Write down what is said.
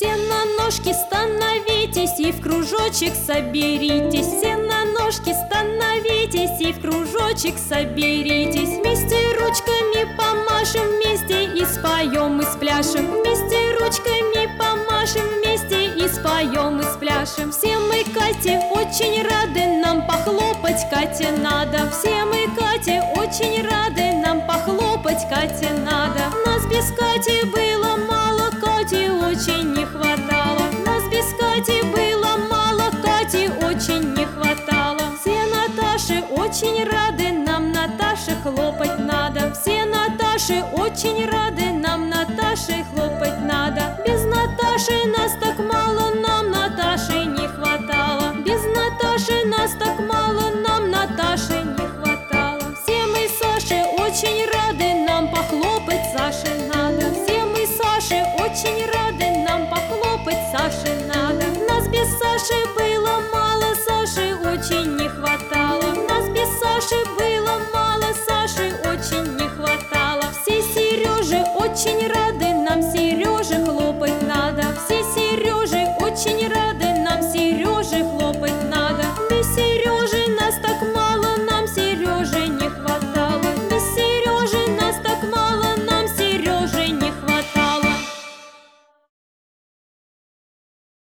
Все на ножки становитесь и в кружочек соберитесь. Все на ножки становитесь и в кружочек соберитесь. Вместе ручками помашем, вместе и споем, и спляшем. Вместе ручками помашем, вместе и споем, и спляшем. Все мы Кате очень рады, нам похлопать Кате надо. Все мы Кате очень рады, нам похлопать Кате надо. Нас без Кати было мало, Кати очень не хватало. Нас без Кати было мало, Кати очень не хватало. Все Наташи очень рады, нам Наташе хлопать надо. Все Наташи очень рады, нам Наташей хлопать надо. Без Наташи нас так мало, нам Наташи не хватало. Без Наташи нас так мало, нам Наташи не хватало. Все мы Саше очень рады, нам похлопать Саше надо. Все мы Саше очень рады, нам похлопать Саше надо. Нас без Саши было